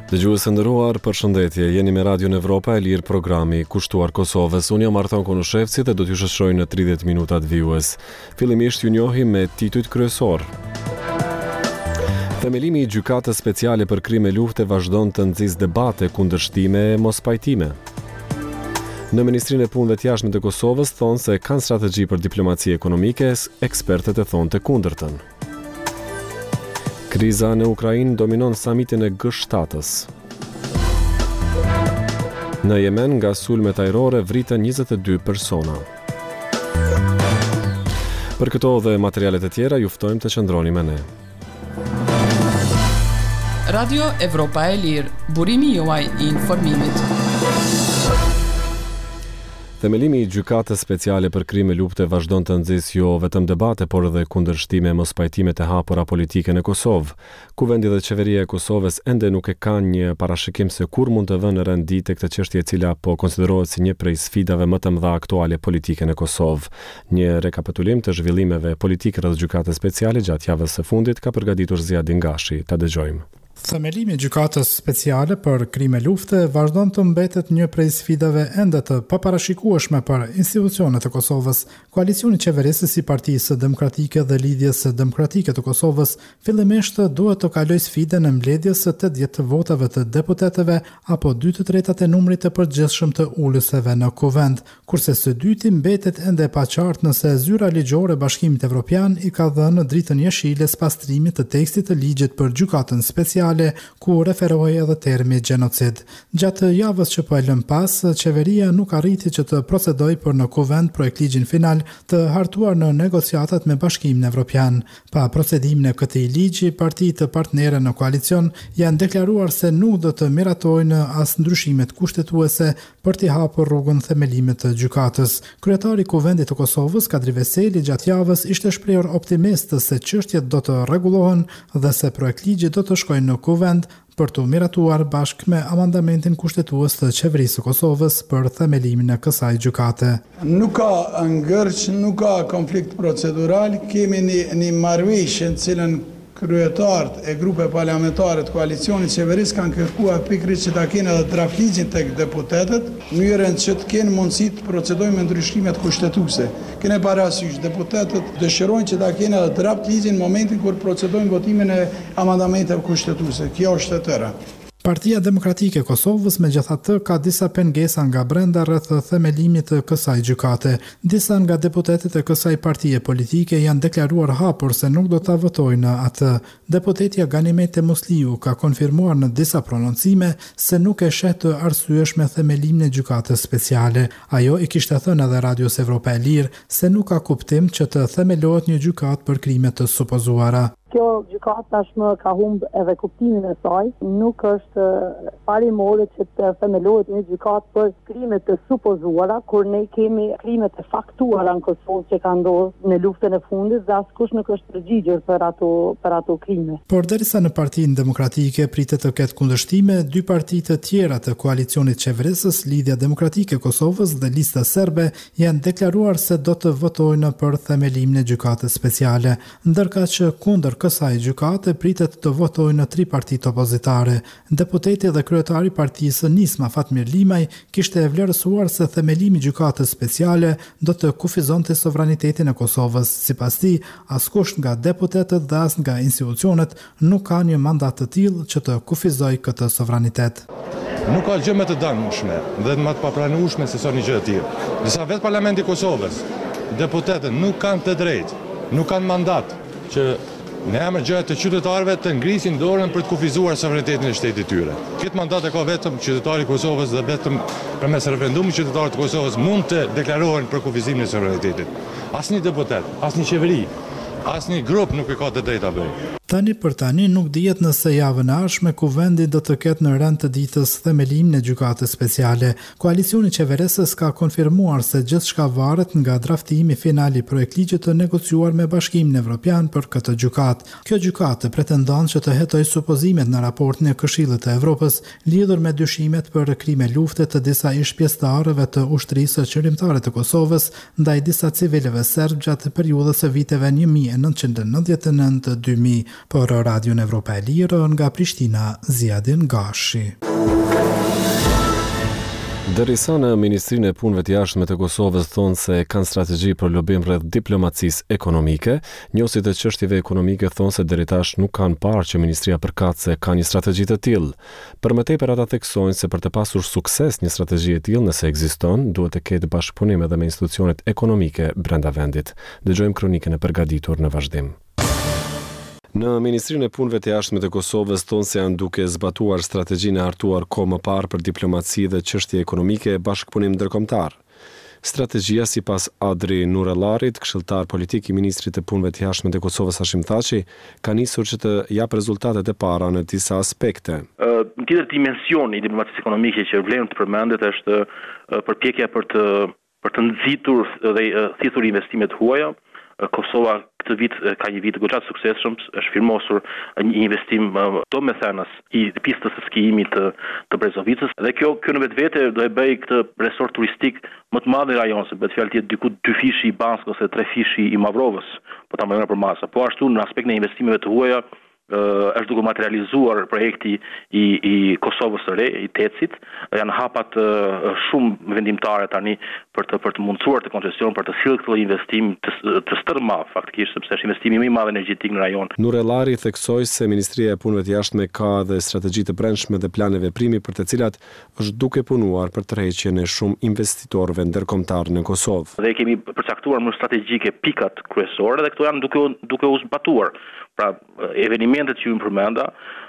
Dëgjues nderuar, përshëndetje. Jeni me Radion Evropa e Lirë, programi kushtuar Kosovës. Unë jam Arton Konushevci dhe do t'ju shoqëroj në 30 minutat vijues. Fillimisht ju njohim me titujt kryesor. Themelimi i gjykatës speciale për krime lufte vazhdon të nxjisë debate, kundërshtime e mospajtime. Në Ministrinë e Punëve të Jashtme të Kosovës thonë se kanë strategji për diplomaci ekonomike, ekspertët e thonë të kundërtën. Kriza në Ukrainë dominon samitin e G7-s. Në Yemen, nga sulmet ajrore vritën 22 persona. Për këto dhe materialet e tjera, ju ftojmë të qëndroni me ne. Radio Evropa e Lirë, burimi juaj i informimit. Themelimi i gjykatës speciale për krime lufte vazhdon të nxjisë jo vetëm debate, por edhe kundërshtime e mospajtime të hapura politike në Kosovë. Kuvendi dhe qeveria e Kosovës ende nuk e kanë një parashikim se kur mund të vënë rendi tek këtë çështje e cila po konsiderohet si një prej sfidave më të mëdha aktuale politike në Kosovë. Një rekapitulim të zhvillimeve politike rreth gjykatës speciale gjatë javës së fundit ka përgatitur Ziadin Gashi. Ta dëgjojmë. Themelimi i gjykatës speciale për krime lufte vazhdon të mbetet një prej sfidave ende të paparashikueshme për institucionet e Kosovës. Koalicioni qeverisës i Partisë Demokratike dhe Lidhjes Demokratike të Kosovës fillimisht duhet të kalojë sfidën e mbledhjes së 80 votave të deputetëve apo 2/3 e numrit të përgjithshëm të ulëseve në kuvend, kurse së dyti mbetet ende e paqartë nëse zyra ligjore e Bashkimit Evropian i ka dhënë dritën jeshile pastrimit të tekstit të ligjit për gjykatën speciale ku referohej edhe termi gjenocid. Gjatë javës që po e lëm pas, qeveria nuk arriti që të procedojë për në kuvend projekt ligjin final të hartuar në negociatat me Bashkimin Evropian. Pa procedimin e këtij ligji, partitë partnere në koalicion janë deklaruar se nuk do të miratojnë as ndryshimet kushtetuese për t'i hapur rrugën themelimit të gjykatës. Kryetari i Kuvendit të Kosovës, Kadri Veseli, gjatë javës ishte shprehur optimist se çështjet do të rregullohen dhe se projekt ligji do të shkojë në kuvend për të miratuar bashkë me amandamentin kushtetues të qeverisë së Kosovës për themelimin e kësaj gjykate. Nuk ka ngërç, nuk ka konflikt procedural, kemi një marrëveshje në cilën kryetarët e grupe parlamentare të koalicionit qeverisë kanë kërkuar pikërisht që ta kenë edhe draft ligjin tek deputetët, mënyrën që të kenë mundësi të procedojnë me ndryshimet kushtetuese. Kene parasysh, deputetët dëshirojnë që ta kenë edhe draft ligjin në momentin kur procedojnë votimin e amendamenteve kushtetuese. Kjo është e tëra. Partia Demokratike e Kosovës megjithatë ka disa pengesa nga brenda rreth themelimit të kësaj gjykate. Disa nga deputetët e kësaj partie politike janë deklaruar hapur se nuk do ta votojnë atë. Deputetja Ganimete Musliu ka konfirmuar në disa prononcime se nuk e sheh të arsyeshme themelimin e gjykatës speciale. Ajo i kishte thënë edhe Radios Evropa e Lirë se nuk ka kuptim që të themelohet një gjykatë për krime të supozuara. Kjo gjykatë tashmë ka humbë edhe kuptimin e saj, nuk është parimore që të themelohet një gjykatë për krime të supozuara, kur ne kemi krime të faktuara në Kosovë që kanë ndodhur në luftën e fundit dhe askush nuk është përgjigjur për ato krime. Por derisa në Partinë Demokratike pritet të ketë kundërshtime, dy partitë të tjera të koalicionit qeverisës, Lidhja Demokratike e Kosovës dhe Lista Serbe, janë deklaruar se do të votojnë për themelimin e gjykatës speciale, ndërkaq që kundër kësaj gjykate pritet të votojnë në 3 partitë opozitare. Deputeti dhe kryetari i partisë Nisma Fatmir Limaj kishte vlerësuar se themelimi i gjykatës speciale do të kufizonte sovranitetin e Kosovës. Sipas tij, askush nga deputetët dhe as nga institucionet nuk ka një mandat të tillë që të kufizojë këtë sovranitet. Nuk ka gjë më të dëmshme dhe më të papranueshme se sa një gjë e tillë. Disa vetë Parlamenti i Kosovës, deputetët nuk kanë të drejtë, nuk kanë mandat që në emër të qytetarëve të ngrisin dorën për të kufizuar sovranitetin e shtetit tyre. Këtë mandat e ka vetëm qytetari i Kosovës dhe vetëm përmes referendumit qytetarët e Kosovës mund të deklarohen për kufizimin e sovranitetit. Asnjë deputet, asnjë qeveri, asnjë grup nuk e ka të drejtë ta bëjë. Tani për tani nuk dihet nëse javën e ardhshme kuvendi do të ketë në rend të ditës themelimin e gjykatës speciale. Koalicioni qeverisës ka konfirmuar se gjithçka varet nga draftimi final i projektligjit të negociuar me Bashkimin Evropian për këtë gjykatë. Kjo gjykatë pretendon që të hetojë supozimet në raportin e Këshillit të Evropës lidhur me dyshimet për krime lufte të disa ish pjesëtarëve të ushtrisë qërimtare të Kosovës ndaj disa civilëve serb gjatë periudhës së viteve 1999-2000. Për Radion Evropa e Lirë nga Prishtina, Ziadin Gashi. Derisa në Ministrinë e Punëve të Jashtme të Kosovës thonë se kanë strategji për lobim rreth diplomacisë ekonomike, njohësit e çështjeve ekonomike thonë se deri tash nuk kanë parë që Ministria përkat se ka një strategji të tillë. Për më tepër ata theksojnë se për të pasur sukses një strategji e tillë, nëse ekziston, duhet të ketë bashkëpunim edhe me institucionet ekonomike brenda vendit. Dëgjojmë kronikën e përgatitur në vazhdim. Në Ministrinë e Punëve të Jashtme të Kosovës thonë se janë duke zbatuar strategjinë e hartuar kohë më parë për diplomaci dhe çështje ekonomike e bashkëpunim ndërkombëtar. Strategjia sipas Adri Nurellarit, këshilltar politik i Ministrit të Punëve të Jashtme të Kosovës Hashim Thaçi, ka nisur që të japë rezultatet e para në disa aspekte. Një tjetër dimension i diplomacisë ekonomike që vlen të përmendet është përpjekja për të nxitur dhe thithur investimet huaja. Kosova këtë vit ka një vit goxha të suksesshëm, është firmosur një investim domethënës i pistës së skijimit të Brezovicës dhe kjo në vetvete do e bëj këtë resort turistik më të madh në rajon, se bëhet fjalë diku 2 fishi i Banskës ose 3 fishi i Mavrovës, po ta marrë për masa. Po ashtu në aspektin e investimeve të huaja është duke materializuar projekti i Kosovës së re, i Tecit. Janë hapat shumë vendimtare tani për të mundësuar të koncesion për të sjellë këtë investim të stërma faktikisht, sepse është investimi më i madh energjetik në rajon. Nurellari theksoi se Ministria e Punëve të Jashtme ka dhe strategji të brendshme dhe plane veprimi për të cilat është duke punuar për tërheqjen e shumë investitorëve ndërkombëtar në Kosovë. Dhe kemi përcaktuar më strategjike pikat kryesore dhe këto janë duke u zbatuar. Pra, evenimentet që ju më përmenda,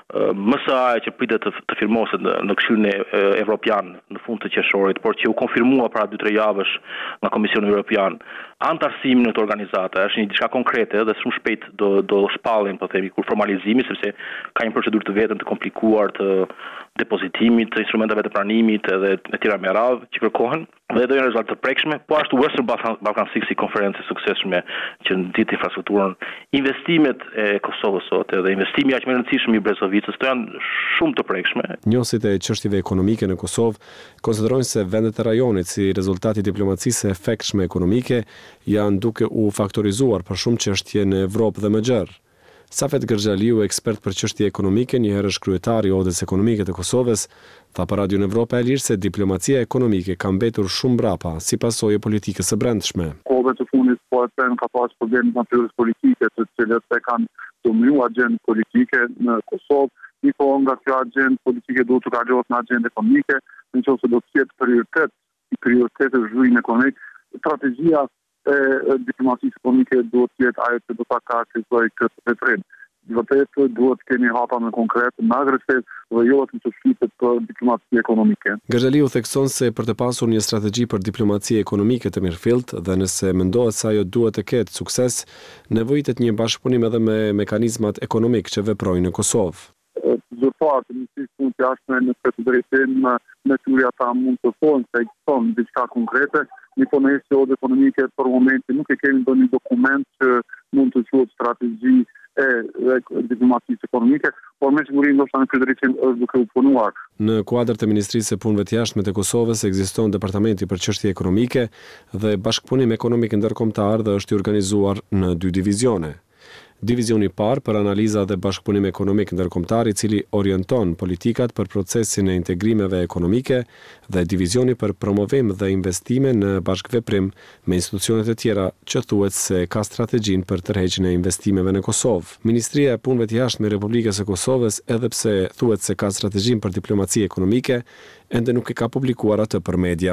MSA që pritet të firmoset në Këshillin Evropian në fund të qershorit, por që u konfirmua para 2-3 javësh nga Komisioni Evropian, antarësimi në këtë organizata është një diçka konkrete dhe shumë shpejt do shpallin, po themi, kur formalizimi, sepse ka një procedurë të vetëm të komplikuar të depozitimit, të instrumenteve të pranimit edhe e tjera me radhë që kërkohen dhe do jenë rezultate të prekshme. Po ashtu Western Balkan Six konferencë suksesshme që nxit infrastrukturën, investimet e Kosovës sot dhe investimi aq më i rëndësishëm i Brezovicës të janë shumë të prekshme. Njohësit e çështjeve ekonomike në Kosovë konsiderojnë se vendet e rajonit si rezultati i diplomacisë së efektshme ekonomike janë duke u faktorizuar për shumë çështje në Evropë dhe më gjerë. Safet Gërxhaliu, ekspert për çështje ekonomike, njëherë është kryetari i Odës Ekonomike të Kosovës, tha për Radio Evropa e Lirë se diplomacia ekonomike ka mbetur shumë mbrapa si pasojë e politikës së brendshme. Kohëve të fundit po e them ka pasur probleme natyrës politike, të cilat e kanë dominu agjendën politike në Kosovë. Një kohë nga kjo agjendë politike duhet të kalohet në agjendë ekonomike, nëse do të jetë prioritet zhvillimi ekonomik, strategjia e diplomacisë ekonomike duhet të jetë ajo që do ta karakterizojë këtë veprim. Vërtet duhet të kemi hapa më konkret, më agresiv dhe jo të shqitet për diplomaci ekonomike. Gërxhaliu thekson se për të pasur një strategji për diplomaci ekonomike të mirëfillt dhe nëse mendohet se ajo duhet të ketë sukses, nevojitet një bashkëpunim edhe me mekanizmat ekonomik që veprojnë në Kosovë. Zyrtarët e Ministrisë Punëve të Jashtme në këtë drejtim natyria ta mund të thonë se ekziston diçka konkrete, një ponesi ode ekonomike për momentin nuk e kemi ndonjë dokument që mund të quhet strategji e diplomacisë ekonomike, por me siguri ndoshta në këtë drejtim është duke u punuar. Në kuadër të Ministrisë së Punëve të Jashtme të Kosovës ekziston departamenti për çështje ekonomike dhe bashkëpunim ekonomik ndërkombëtar dhe është i organizuar në 2 divizione. Divizioni i parë për analiza dhe bashkëpunim ekonomik ndërkombëtar, i cili orienton politikat për procesin e integrimeve ekonomike, dhe divizioni për promovim dhe investime në bashkëveprim me institucionet e tjera që thuhet se ka strategjinë për tërheqjen e investimeve në Kosovë. Ministria e Punëve të Jashtme e Republikës së Kosovës, edhe pse thuhet se ka strategjinë për diplomaci ekonomike, ende nuk e ka publikuar atë për media.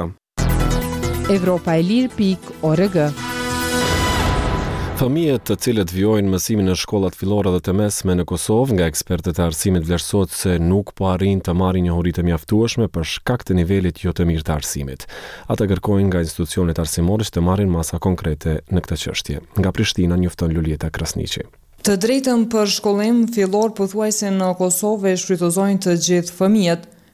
Evropaelir.org. Fëmijët të cilët vijojnë mësimin në shkollat fillore dhe të mesme në Kosovë, nga ekspertët e arsimit vlerësohet se nuk po arrin të marrin njohuri të mjaftueshme për shkak të nivelit jo të mirë të arsimit. Ata kërkojnë nga institucionet arsimore të marrin masa konkrete në këtë çështje. Nga Prishtina njofton Lulieta Krasniqi. Të drejtën për shkollim fillor pothuajse në Kosovë shfrytëzojnë të gjithë fëmijët.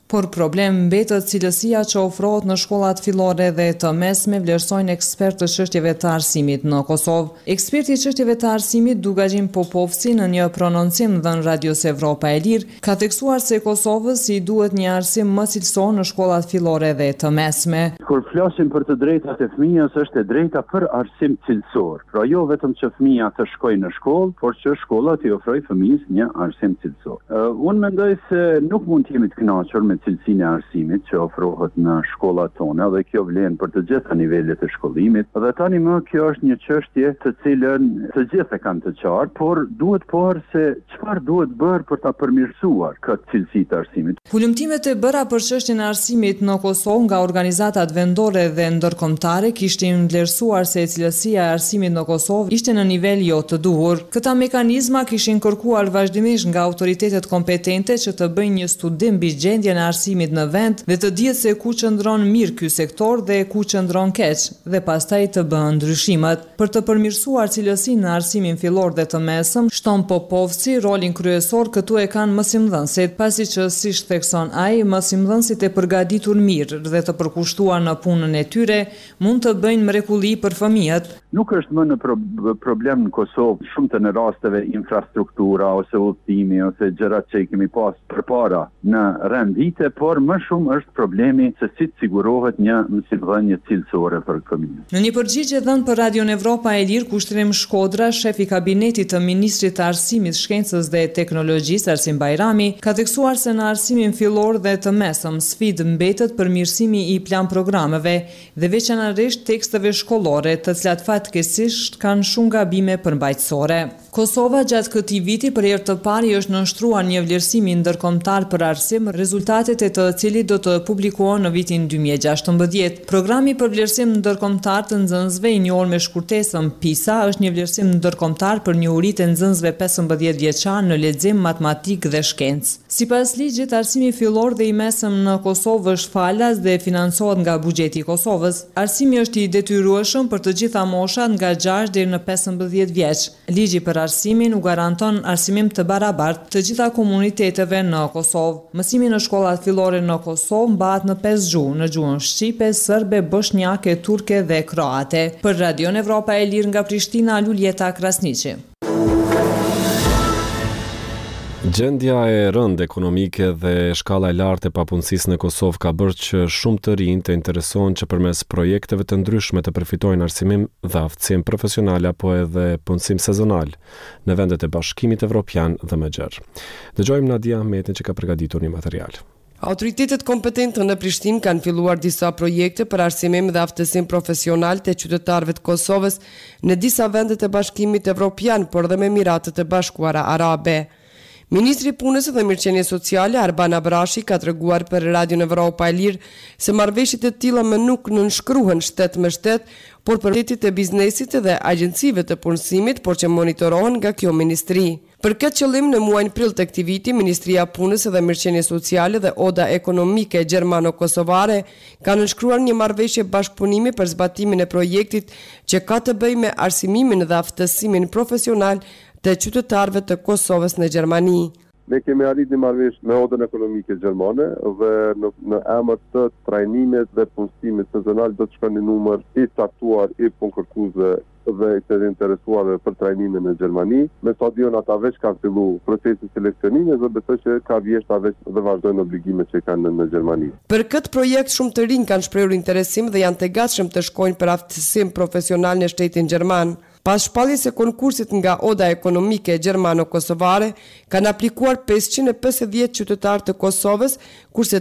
Por problem mbetet cilësia që ofrohet në shkollat fillore dhe të mesme, vlerësojnë ekspert të çështjeve të arsimit në Kosovë. Eksperti i çështjeve të arsimit Dugajin Popovci në një prononcim dhënë Radios Evropa e Lirë ka theksuar se Kosovës i duhet një arsim më cilësor në shkollat fillore dhe të mesme. Kur flasim për të drejtat e fëmijës, është e drejta për arsim cilësor. Pra jo vetëm që fëmia të shkojë në shkollë, por që shkolla t'i ofrojë fëmijës një arsim cilësor. Unë mendoj se nuk mund të jemi të kënaqur me cilësinë e arsimit që ofrohet në shkollat tona dhe kjo vlen për të gjitha nivelet e shkollimit. Dhe tani më kjo është një çështje të cilën të gjithë e kanë të qartë, por duhet parë se çfarë duhet bërë për ta përmirësuar këtë cilësi të arsimit. Hulumtimet e bëra për çështjen e arsimit në Kosovë nga organizatat vendore dhe ndërkombëtare kishin vlerësuar se cilësia e arsimit në Kosovë ishte në nivel jo të duhur. Këta mekanizma kishin kërkuar vazhdimisht nga autoritetet kompetente që të bëjnë një studim mbi gjendjen e arsimit në vend dhe të dihet se ku qëndron mirë ky sektor dhe ku qëndron keq dhe pastaj të bëhen ndryshimet. Për të përmirësuar cilësinë në arsimin fillor dhe të mesëm, shton Popovci, rolin kryesor këtu e kanë mësimdhënësit, pasi që siç thekson ai, mësimdhënësit e përgatitur mirë dhe të përkushtuar në punën e tyre mund të bëjnë mrekulli për fëmijët. Nuk është më në problem në Kosovë shumë të në rasteve infrastruktura ose udhëtimi ose gjërat që i kemi pas përpara në rend vite, por më shumë është problemi se si të sigurohet një mësimdhënie cilësore për fëmijët. Në një përgjigje dhënë për Radion Evropa e Lirë, Kushtrim Shkodra, shef i kabinetit të Ministrit të Arsimit, Shkencës dhe Teknologjisë, Arsim Bajrami, ka theksuar se në arsimin fillor dhe të mesëm sfidë mbetet përmirësimi i plan programeve dhe veçanërisht teksteve shkollore, të cilat fatkeqësisht kanë shumë gabime përmbajtësore. Kosova gjatë këtij viti për herë të parë është nënshtruar një vlerësim ndërkombëtar për arsim, rezultatet e të cilit do të publikohen në vitin 2016. Programi për vlerësim ndërkombëtar të nxënësve i njohur me shkurtesën PISA është një vlerësim ndërkombëtar për njohuritë e nxënësve 15 vjeçar në lexim, matematikë dhe shkencë. Sipas ligjit, arsimi fillor dhe i mesëm në Kosovë është falas dhe financohet nga buxheti i Kosovës. Arsimi është i detyrueshëm për të gjitha moshat nga 6 deri në 15 vjeç. Ligji për arsimin u garanton arsimim të barabartë të gjitha komuniteteve në Kosovë. Mësimi në shkollat fillore në Kosovë mbahet në 5 gjuhë, në gjuhën shqipe, serbe, bosnjake, turke dhe kroate. Për Radion Evropa e Lirë nga Prishtina, Luljeta Krasniqi. Gjendja e rëndë ekonomike dhe shkalla e lartë e papunësisë në Kosovë ka bërë që shumë të rinj të interesohen që përmes projekteve të ndryshme të përfitojnë arsimim dhe aftësim profesional apo edhe punësim sezonal në vendet e Bashkimit Evropian dhe më gjerë. Dëgjojmë Nadia Ahmetin që ka përgatitur një material. Autoritetet kompetente në Prishtinë kanë filluar disa projekte për arsimim dhe aftësim profesional të qytetarëve të Kosovës në disa vendet e Bashkimit Evropian, por dhe me Emiratet e Bashkuara Arabe. Ministri i Punës dhe Mirëqenies Sociale Arban Abrashi ka treguar për Radion Evropa e Lirë se marrëveshjet e tilla më nuk nënshkruhen shtet me shtet, por për rrjetet e biznesit dhe agjencive të punësimit, por që monitorohen nga kjo ministri. Për këtë qëllim, në muajin prill të këtij viti, Ministria e Punës dhe Mirëqenies Sociale dhe Oda Ekonomike Gjermano-Kosovare kanë nënshkruar një marrëveshje bashkëpunimi për zbatimin e projektit që ka të bëjë me arsimimin dhe aftësimin profesional të qytetarëve të Kosovës në Gjermani. Ne kemi arrit një marrëveshje me Odën Ekonomike Gjermane dhe në emër të trajnimit dhe punësimit sezonal do të shkon një numër i caktuar i punkërkuesve dhe të interesuarve për trajnimin në Gjermani. Me sa diun ata veç kanë filluar procesin seleksionimit dhe besoj që ka vjeshta veç dhe vazhdojnë obligimet që kanë në Gjermani. Për këtë projekt shumë të rinj kanë shprehur interesim dhe janë të gatshëm të shkojnë për aftësim profesional në shtetin gjerman. Pas shpalljes së konkursit nga Oda Ekonomike Gjermano-Kosovare, kanë aplikuar 550 qytetarë të Kosovës, kurse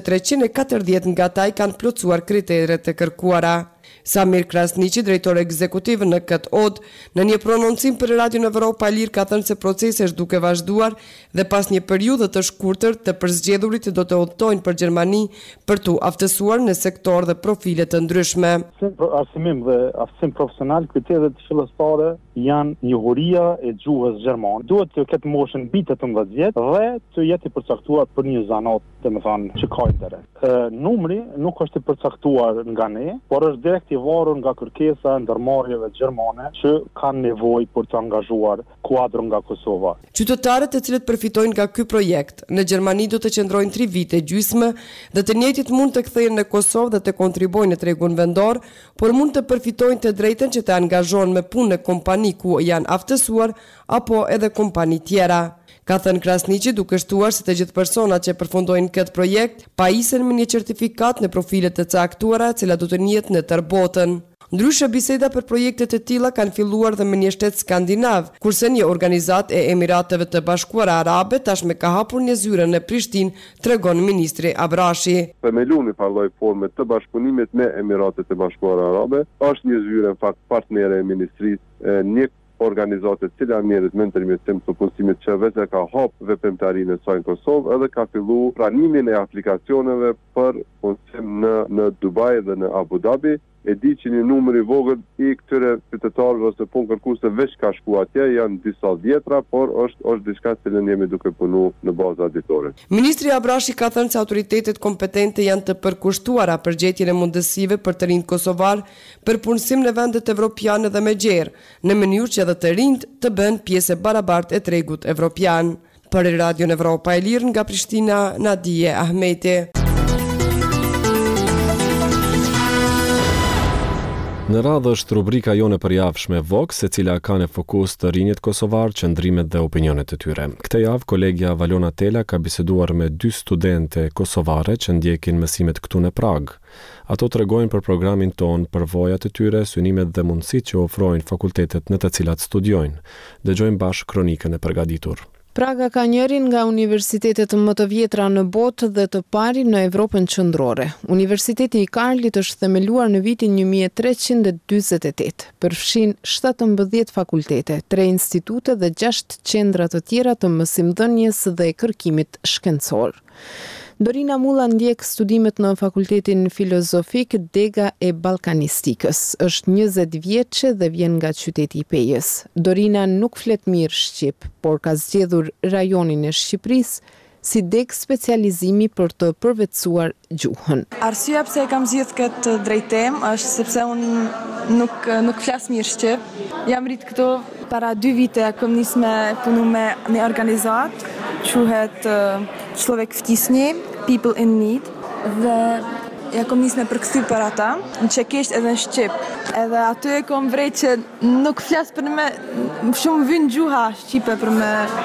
340 nga ata kanë plotësuar kriteret e kërkuara. Samir Krasniqi, drejtor ekzekutiv në këtë Odë, në një prononcim për Radion Evropa e Lirë ka thënë se procesi është duke vazhduar dhe pas një periudhe të shkurtër të përzgjedhurit do të udhtojnë për Gjermani për tu aftësuar në sektor dhe profile të ndryshme. Arsimim dhe aftësim profesional, kriteret fillestare janë njohuria e gjuhës gjermane. Duhet të ketë moshën mbi 18 vjet dhe të jetë i përcaktuar për një zanat, domethënë që ka interes. Numri nuk është i përcaktuar nga ne, por është direkt i varur nga kërkesa e ndërmarrjeve gjermane që kanë nevojë për të angazhuar kuadrën nga Kosova. Qytetarët e cilët përfitojnë nga ky projekt në Gjermani do të qëndrojnë 3 vite gjysmë dhe të njëjtit mund të kthehen në Kosovë dhe të kontribuojnë në tregun vendor, por mund të përfitojnë të drejtën që të angazhohen me punë në kompani ku janë aftësuar apo edhe kompani tjera. Ka thënë Krasniqi duke shtuar se të gjithë personat që përfundojnë këtë projekt pajisen me një certifikat në profilet të caktuara, cila do të njihet në tërë botën. Ndryshe biseda për projekte të tilla kanë filluar dhe me një shtet skandinav, kurse një organizatë e Emirateve të Bashkuara Arabe tashmë ka hapur një zyre në Prishtinë, tregon ministri Abrashi. Themeluni për lloj forme të bashkëpunimit me Emiratet e Bashkuara Arabe, është një zyre në fakt partnere e ministrisë, një organizatë të cilat merret me ndërmjetësim të punësimit që vetë ka hapur veprimtarinë e saj në Kosovë edhe ka filluar pranimin e aplikacioneve për punësim në Dubai dhe në Abu Dhabi. E di që një numër i vogël i këtyre qytetarëve ose punë kërkuese veç ka shku atje, janë disa dhjetra, por është diçka që ne jemi duke punu në bazë auditore. Ministri Abrashi ka thënë se autoritetet kompetente janë të përkushtuara për gjetjen e mundësive për të rinjt kosovar për punësim në vendet evropiane dhe me gjerë, në mënyrë që edhe të rinjt të bëhen pjesë e barabartë e tregut evropian. Për Radion Evropa e Lirë nga Prishtina, Nadije Ahmeti. Në radhë është rubrika jone përjavshme Vox, e cila ka në fokus të rinjët kosovar, qëndrimet dhe opinionet e tyre. Këtë javë, kolegja Valona Tela ka biseduar me 2 studente kosovare që ndjekin mësimet këtu në Prag. Ato tregojnë për programin ton, përvojat e tyre, synimet dhe mundësitë që ofrojnë fakultetet në të cilat studiojnë. Dëgjojmë bashkë kronikën e përgatitur. Praga ka njërin nga universitetet më të vjetra në botë dhe të pari në Evropën qendrore. Universiteti i Karlit është themeluar në vitin 1348. Përfshin 17 fakultete, 3 institute dhe 6 qendra të tjera të mësimdhënies dhe kërkimit shkencor. Dorina Mulla ndjek studimet në Fakultetin Filozofik Dega e Ballkanistikës. Është 20 vjeçe dhe vjen nga qyteti i Pejës. Dorina nuk flet mirë shqip, por ka zgjedhur rajonin e Shqipërisë si deg specializimi për të përvetësuar gjuhën. Arsyeja pse e kam zgjedhur këtë drejtim është sepse unë nuk flas mirë shqip. Jam rrit këtu para 2 vite, kam nis me punu me një organizat, quhet Človek v tisni, People in Need, dhe ja kom nis me përkthy për ata, në çekisht edhe në shqip. Edhe aty e kom vrejt që nuk flas për me shumë vyn gjuha shqipe për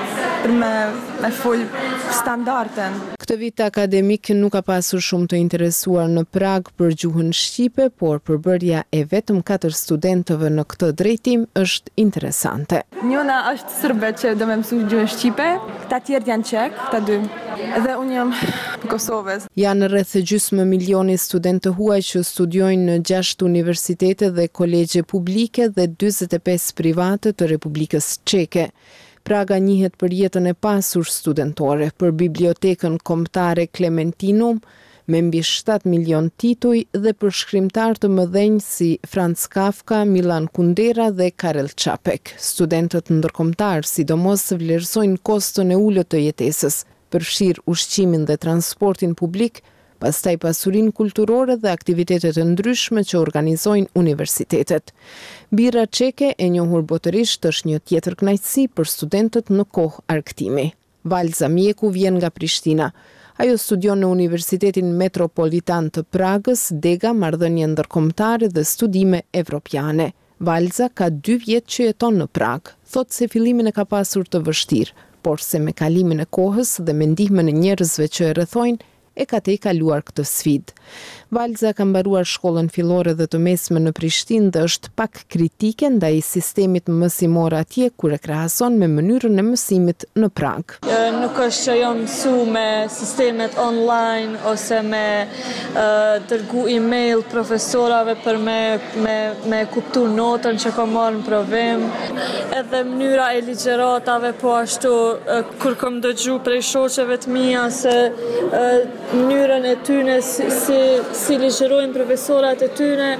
me fol standarden. Këtë vit akademik nuk ka pasur shumë të interesuar në Prag për gjuhën shqipe, por përbërja e vetëm 4 studentëve në këtë drejtim është interesante. Njëna është sërbe që do me mësu gjuhën shqipe, këta tjerë janë çek, këta 2. Edhe unë jam Kosovës. Janë rreth gjysmë milioni studentë huaj që studiojnë në 6 universitete dhe kolegje publike dhe 45 private të Republikës Çeke. Praga njihet për jetën e pasur studentore, për bibliotekën kombëtare Klementinum, me mbi 7 milion tituj dhe për shkrimtar të mëdhenj si Franz Kafka, Milan Kundera dhe Karel Čapek. Studentët ndërkombëtar sidomos vlerësojnë koston e ulët të jetesës, përfshir ushqimin dhe transportin publik, pastaj pasurinë kulturore dhe aktivitetet e ndryshme që organizojnë universitetet. Birra çeke e njohur botërisht është një tjetër kënaqësi për studentët në kohë argëtimi. Valza Mjeku vjen nga Prishtina. Ajo studion në Universitetin Metropolitan të Pragës, Dega, marrëdhënie ndërkombëtare dhe studime evropiane. Valza ka 2 vjet që jeton në Prag. Thotë se fillimin e ka pasur të vështirë, por se me kalimin e kohës dhe me ndihmën e njerëzve që e rrethojnë, e ka te i kaluar këtë sfidë. Valza ka mbaruar shkollën fillore dhe të mesme në Prishtinë dhe është pak kritike ndaj sistemit mësimor atje kur e krahason me mënyrën e mësimit në Prag. Nuk është që jam mësu me sistemet online ose me dërgu email profesorave për me kuptu notën që kam marrë në provim. Edhe mënyra e ligjeratave po ashtu kur kam dëgju prej shoqeve të mia se mënyrën e tyne si ligjerojnë profesorat e tyne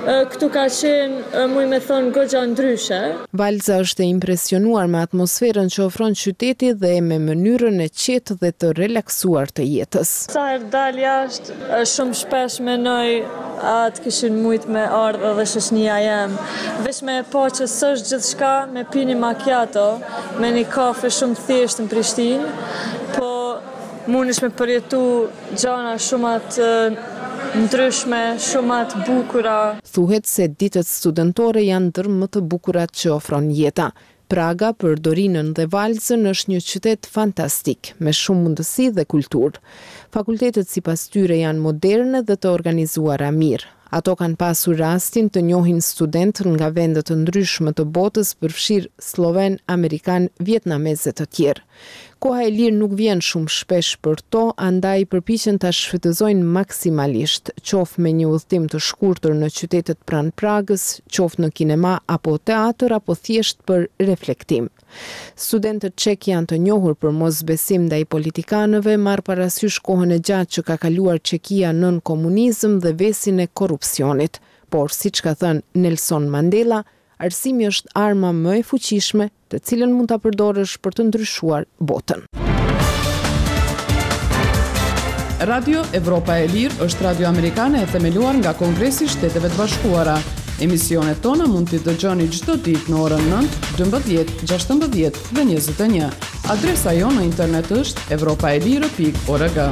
këtu ka qenë, muj me thonë, goxha ndryshe. Valza është e impresionuar me atmosferën që ofron qyteti dhe me mënyrën e qetë dhe të relaksuar të jetës. Sa herë dal jashtë, shumë shpesh menoj atë kishin mujt me ardhë dhe shoqënia jem. Veç me po që s'është gjithçka, me pini macchiato, me një kafe shumë thjeshtë në Prishtinë, po mundesh me përjetu gjana shumë atë ndryshme, shumë atë bukura. Thuhet se ditët studentore janë ndër më të bukurat që ofron jeta. Praga, për Dorinën dhe Valzën, është një qytet fantastik, me shumë mundësi dhe kulturë. Fakultetet sipas tyre janë moderne dhe të organizuara mirë. Ato kanë pasur rastin të njohin studentë nga vende të ndryshme të botës, përfshirë sloven, amerikan, vietnamez dhe të tjerë. Koha e lirë nuk vjen shumë shpesh për to, andaj përpiqen ta shfrytëzojnë maksimalisht, qoftë me një udhëtim të shkurtër në qytetet pranë Pragës, qoftë në kinema apo teatr, apo thjesht për reflektim. Studentët çek janë të njohur për mosbesim ndaj politikanëve, marr parasysh kohën e gjatë që ka kaluar Çekia nën komunizëm dhe vesin e korrupsionit. Por, siç ka thënë Nelson Mandela, arsimi është arma më e fuqishme të cilën mund ta përdorësh për të ndryshuar botën. Radio Evropa e Lirë është radio amerikane e themeluar nga Kongresi i Shteteve të Bashkuara. Emisionet tona mund t'i dëgjoni çdo ditë në orën 9, 12, 16 dhe 21. Adresa jonë në internet është europaelire.org.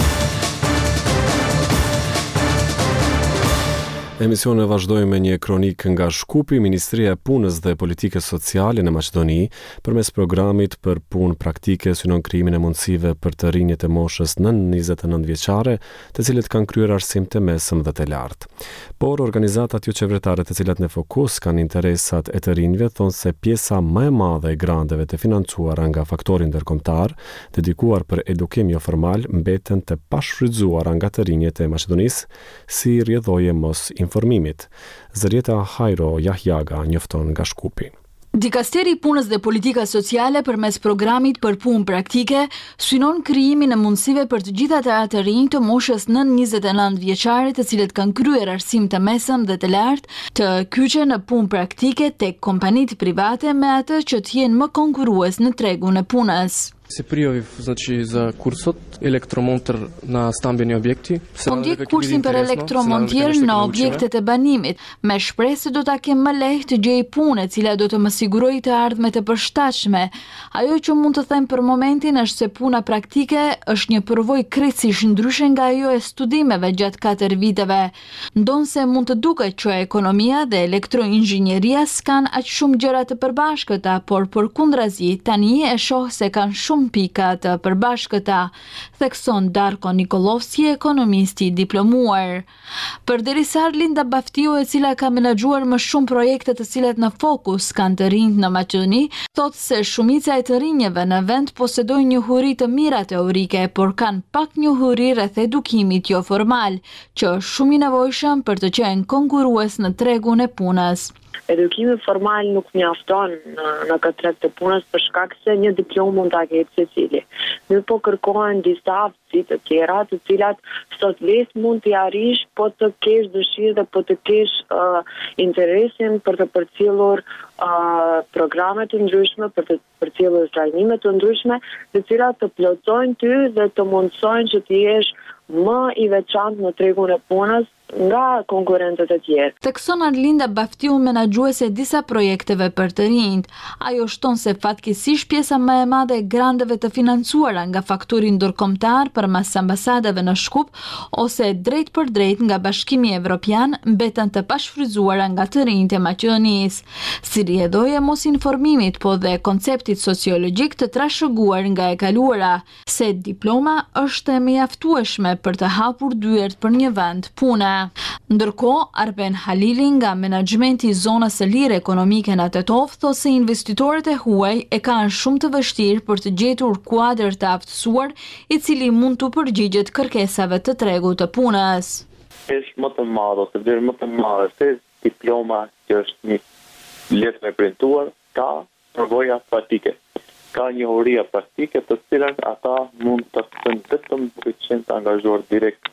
Emisione vazhdojmë me një kronik nga Shkupi. Ministria e Punës dhe Politikës Sociale në Maqedoni, përmes programit për punë praktike, synon krijimin e mundësive për të rinjët e moshës nën 29 vjeçare, të cilët kanë kryer arsim të mesëm dhe të lartë. Por organizatat jo qeveritare të cilat në fokus kanë interesat e të rinjve thonë se pjesa më e madhe e granteve të financuara nga faktori ndërkombëtar, dedikuar për edukim jo formal, mbeten të pashfrytzuara nga të rinjët e Maqedonisë, si rrjedhoje mos informimit. Zërieta Hajro Jahjaga njofton nga Shkupi. Dikasteri i Punës dhe Politikës Sociale përmes programit për punë praktike synon krijimin e mundësive për të gjitha të rinj të moshës nën 29 vjeçare, të cilët kanë kryer arsim të mesëm dhe të lartë, të kyqen në punë praktike tek kompanitë private me atë që të jenë më konkurrues në tregun e punës. Се пријавив, значи, за курсот електромонтер на стамбени објекти. Ndjek kursin për elektromontier në objektet e banimit, me shpresë se do ta kem më lehtë të gjej punë, e cila do të më sigurojë të ardhmet e përshtatshme. Ajo që mund të them për momentin është se puna praktike është një përvojë krejtësisht ndryshe nga ajo e studimeve gjatë 4 viteve. Ndonse mund të duket që ekonomia dhe elektroinxhinieria s'kan aq shumë gjëra të përbashkëta, por përkundrazi tani e shoh se kanë shumë pika të përbashkëta, thekson Darko Nikolovski, ekonomisti diplomuar. Përderisa Arlinda Baftiu, e cila ka menaxhuar më shumë projekte të cilat në fokus kanë të rinjt në Maqedoni, thotë se shumica e të rinjeve në vend posedojnë njohuri të mira teorike, por kanë pak njohuri rreth edukimit jo formal, që është shumë i nevojshëm për të qenë konkurrues në tregun e punës. Edukimi formal nuk mjafton në këtë treg të punës për shkak se një diplomë mund ta ketë secili. Mirë po kërkohen disa aftësi të tjera, të cilat sot les mund t'i arrish, po të kesh dëshirë dhe po të kesh interesin për të përcjellur programe të ndryshme, për të përcjellur trajnime të ndryshme, të cilat të plotësojnë ty dhe të mundsojnë që të jesh më i veçantë në tregun e punës nga konkurrentët e tjerë. Thekson Arlinda Baftiu, menaxhuese disa projekteve për të rinjt. Ajo shton se fatkeqësisht pjesa më e madhe e granteve të financuara nga faktori ndërkombëtar përmes ambasadave në Shkup ose drejt për drejt nga Bashkimi Evropian mbeten të pashfrytzuara nga të rinjt e Maqedonisë. Si rrjedhoje mos informimit, po dhe konceptit sociologjik të trashëguar nga e kaluara, se diploma është e mjaftueshme për të hapur dyert për një vend pune. Ndërkohë, Arben Halili nga menaxhmenti i zonës së lirë ekonomike në Tetov thotë se investitorët e huaj e kanë shumë të vështirë për të gjetur kuadër të aftësuar i cili mund të përgjigjet kërkesave të tregut të punës. Është më të madhe ose vlerë më të madhe se diploma që është një letë me printuar, ka përvoja praktike. Ka njohuria praktike të cilën ata mund të kenë vetëm duke qenë të angazhuar direkt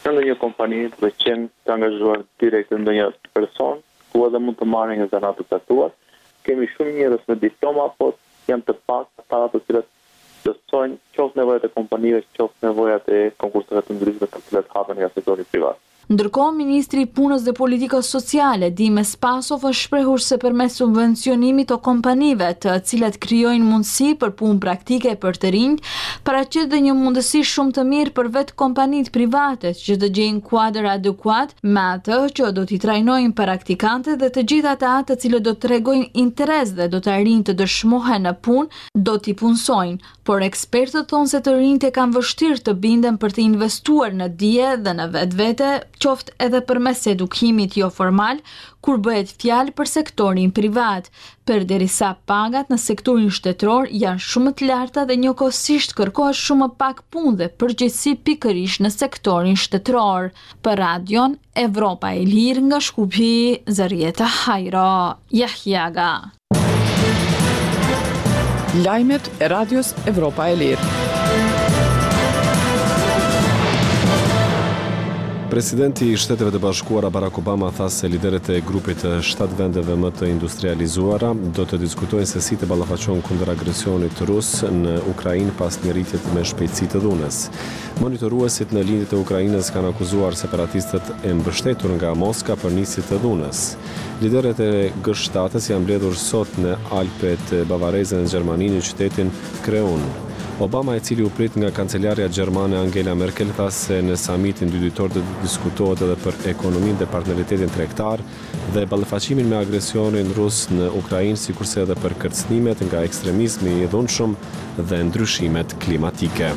në ndonjë kompani të qenë të angazhuar direkt në ndonjë person, ku edhe mund të marrin një zanat të caktuar. Kemi shumë njerëz me diploma, po janë të pak ata të cilët plotësojnë qoftë nevojat e kompanive, qoftë nevojat e konkurseve të ndryshme të cilat hapen nga sektori privat. Ndërkohë, Ministri i Punës dhe Politikës Sociale, Dimes Pasov, është shprehur se përmes subvencionimit të kompanive, të cilat krijojnë mundësi për punë praktike për të rinjt, paraqet dhe një mundësi shumë të mirë për vetë kompanitë private që të gjejnë kuadër adekuat me atë që do t'i trajnojnë praktikantët dhe të gjithë ata të cilët do të tregojnë interes dhe do të arrijnë të dëshmohen në punë, do t'i punsojnë. Por ekspertët thonë se të rinjt e kanë vështirë të binden për të investuar në dije dhe në vetvete, qoftë edhe përmes edukimit jo formal, kur bëhet fjalë për sektorin privat, përderisa pagat në sektorin shtetëror janë shumë të larta dhe njëkohësisht kërkohet shumë pak punë dhe përgjegjësi pikërisht në sektorin shtetëror. Për Radion Evropa e Lirë nga Shkupi, Zarieta Hajro, Jahjaga. Lajmet e Radios Evropa e Lirë. Presidenti i Shteteve të Bashkuara Barack Obama tha se liderët e grupit të 7 vendeve më të industrializuara do të diskutojnë se si të ballafaqohen kundër agresionit rus në Ukrainë pas ngjarjeve me shpejtësi të dhunës. Monitoruesit në lindjet e Ukrainës kanë akuzuar separatistët e mbështetur nga Moska për nisje të dhunës. Liderët e G7-s janë mbledhur sot në Alpet bavareze në Gjermani në qytetin Kreun. Obama, i cili u prit nga kancelarja gjermane Angela Merkel, tha se në samitin dyditor do të diskutohet edhe për ekonominë dhe partneritetin tregtar dhe ballafaqimin me agresionin rus në Ukrainë, sikurse edhe për kërcënimet nga ekstremizmi i dhunshëm dhe ndryshimet klimatike.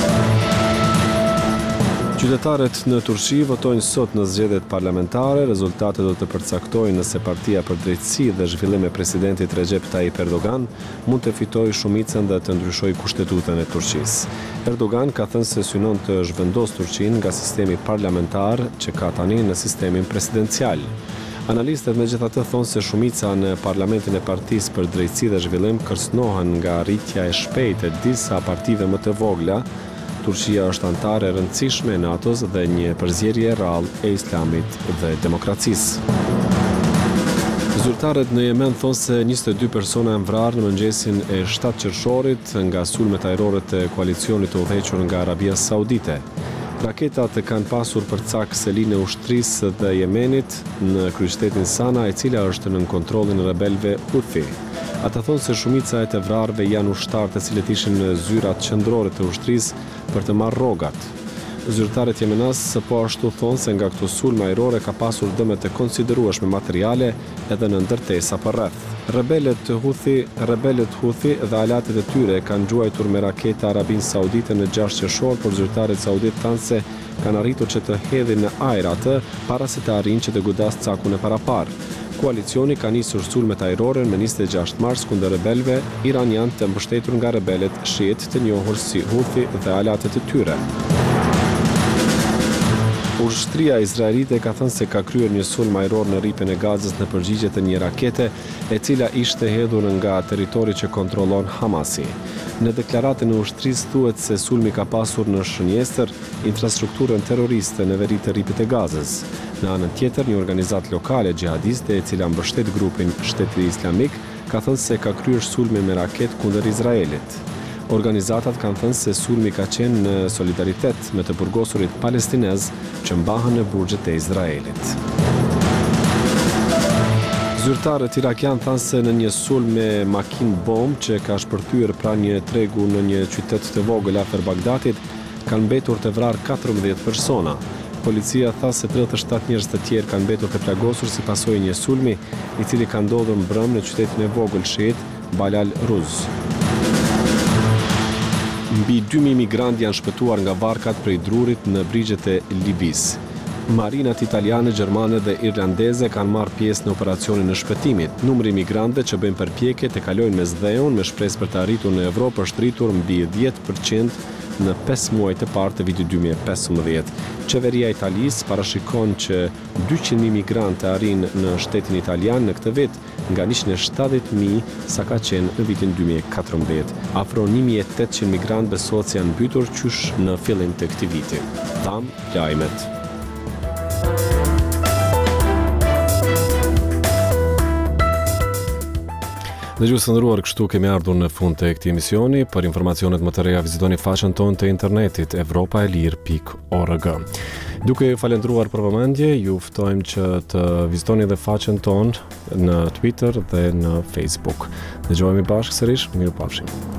Qytetarët në Turqi votojnë sot në zgjedhjet parlamentare. Rezultatet do të përcaktojnë nëse Partia për Drejtësi dhe Zhvillim e presidentit Recep Tayyip Erdogan mund të fitojë shumicën dhe të ndryshojë kushtetutën e Turqisë. Erdogan ka thënë se synon të zhvendosë Turqinë nga sistemi parlamentar që ka tani në sistemin presidencial. Analistët megjithatë thonë se shumica në parlamentin e Partisë për Drejtësi dhe Zhvillim kërcënohen nga rritja e shpejtë e disa partive më të vogla. Turqia është antare e rëndësishme e NATO-s dhe një përzierje e rrallë e islamit dhe demokracisë. Zyrtarët në Yemen thonë se 22 persona janë vrarë në mëngjesin e 7 qershorit nga sulmet ajrore të koalicionit të udhëhequr nga Arabia Saudite. Raketat kanë pasur përcak selinë e ushtrisë dhe Yemenit në kryeqytetin Sana, e cila është nën kontrollin e rebelëve Houthi. Ata thonë se shumica e të vrarëve janë ushtarë të cilët ishin në zyrat qendrore të ushtrisë për të marrë rrogat. Zyrtarët jemenas po ashtu thonë se nga këto sulme ajrore ka pasur dëme të konsiderueshme materiale edhe në ndërtesa përreth. Rebelët Houthi dhe alatet e tyre kanë gjuajtur me raketa Arabinë Saudite në 6 qershor, por zyrtarët saudit thanë se kanë arritur që të hedhin në ajër atë para se të arrijnë që të godas cakun e paraparë. Koalicioni ka nisur sulmet ajrore në 26 mars kundër rebelëve iranian të mbështetur nga rebelët shiit të njohur si Houthi dhe alatet e tyre. Ushtria izraelite ka thënë se ka kryer një sulm ajror në rripën e Gazës në përgjigje të një rakete e cila ishte hedhur nga territori që kontrollon Hamasi. Në deklaratën e ushtrisë thuhet se sulmi ka pasur në shënjestër infrastrukturën terroriste në veri të rripit e Gazës. Në anën tjetër, një organizatë lokale xhihadiste e cila mbështet grupin Shteti Islamik ka thënë se ka kryer sulme me raketë kundër Izraelit. Organizatat kanë thënë se sulmi ka qenë në solidaritet me të burgosurit palestinez që mbahen në burgjet e Izraelit. Zyrtarët irakian thanë se në një sulm me makinë bombë që ka shpërthyer pranë një tregu në një qytet të vogël afër Bagdadit, kanë mbetur të vrarë 14 persona. Policia tha se 37 njerëz të tjerë kanë mbetur të plagosur si pasojë një sulmi i cili ka ndodhur mbrëm në qytetin e vogël shiit Balal Ruz. Mbi 2000 migrantë janë shpëtuar nga barkat prej drurit në brigjet e Libisë. Marinat italiane, gjermane dhe irlandeze kanë marrë pjesë në operacionin e shpëtimit. Numri i migrantëve që bëjnë përpjekje të kalojnë mes dheun me shpresë për të arritur në Evropë është rritur mbi 10% në 5 muajt e parë të vitit 2015. Qeveria e Italisë parashikon që 200.000 migrantë arrin në shtetin italian në këtë vit, nga 170.000 sa ka qenë në vitin 2014. Afro 1.800 migrantë besohet se janë mbytur qysh në fillim të këtij viti. Tham lajmet. Dhe gjusë të ndëruar, kështu kemi ardhur në fund të këtij emisioni. Për informacionet më të reja vizitoni faqen tonë të internetit evropaelir.org. Duke falendruar për vëmendje, ju ftojmë që të vizitoni edhe faqen tonë në Twitter dhe në Facebook. Dëgjohemi bashkë sërish, mirupafshim.